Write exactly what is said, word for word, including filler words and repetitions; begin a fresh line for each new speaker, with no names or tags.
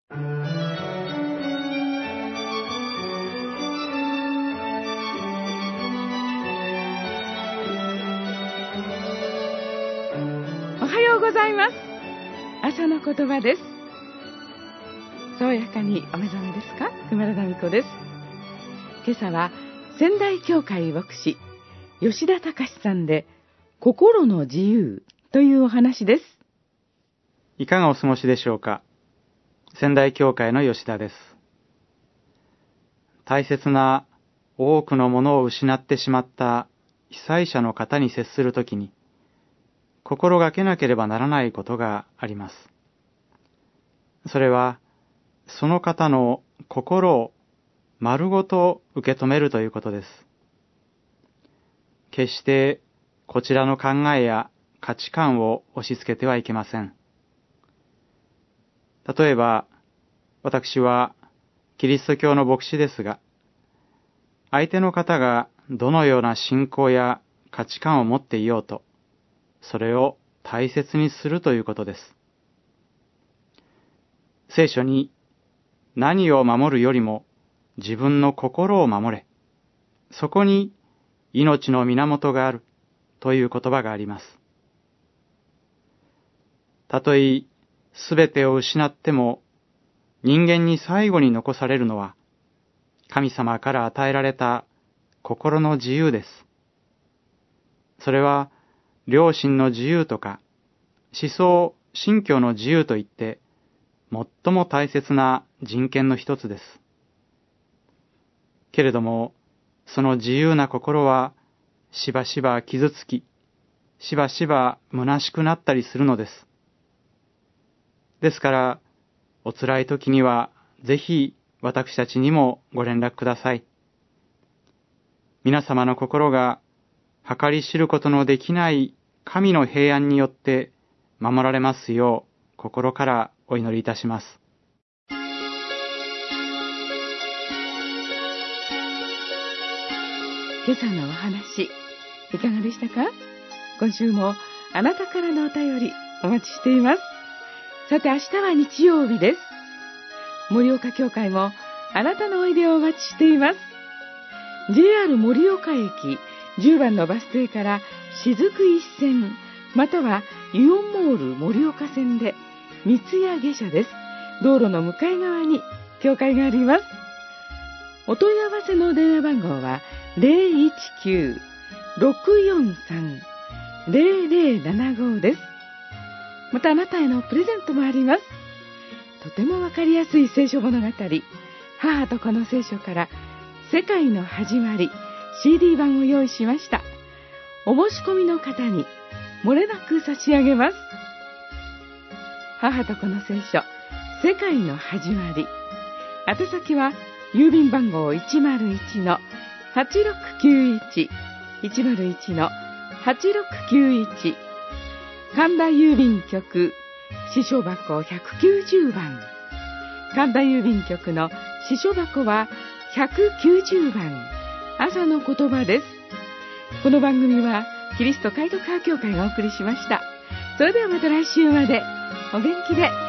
おはようございます。朝の言葉です。爽やかにお目覚めですか？熊田美子です。今朝は仙台教会牧師吉田隆さんで心の自由というお話です。
いかがお過ごしでしょうか。仙台教会の吉田です。大切な多くのものを失ってしまった被災者の方に接するときに心がけなければならないことがあります。それはその方の心を丸ごと受け止めるということです。決してこちらの考えや価値観を押し付けてはいけません。例えば、私はキリスト教の牧師ですが、相手の方がどのような信仰や価値観を持っていようと、それを大切にするということです。聖書に何を守るよりも自分の心を守れ、そこに命の源があるという言葉があります。たとえすべてを失っても人間に最後に残されるのは神様から与えられた心の自由です。それは良心の自由とか思想、信教の自由といって最も大切な人権の一つです。けれどもその自由な心はしばしば傷つき、しばしば虚しくなったりするのです。ですからお辛い時にはぜひ私たちにもご連絡ください。皆様の心が計り知ることのできない神の平安によって守られますよう心からお祈りいたします。
今朝のお話いかがでしたか？今週もあなたからのお便りお待ちしています。さて明日は日曜日です。盛岡教会もあなたのおいでをお待ちしています。 ジェイアール 盛岡駅じゅうばんのバス停から雫一線またはイオンモール盛岡線で三ツ谷下車です。道路の向かい側に教会があります。お問い合わせの電話番号は ゼロいちきゅう ろくよんさん ゼロゼロななご です。またあなたへのプレゼントもあります。とてもわかりやすい聖書物語、母と子の聖書から世界の始まり シーディー 版を用意しました。お申し込みの方に漏れなく差し上げます。母と子の聖書世界の始まり、宛先は郵便番号 いちまるいちのはちろくきゅういち いちまるいちのはちろくきゅういち、神田郵便局支所箱ひゃくきゅうじゅうばん、神田郵便局の支所箱はひゃくきゅうじゅうばん、朝の言葉です。この番組はキリスト開拓派教会がお送りしました。それではまた来週までお元気で。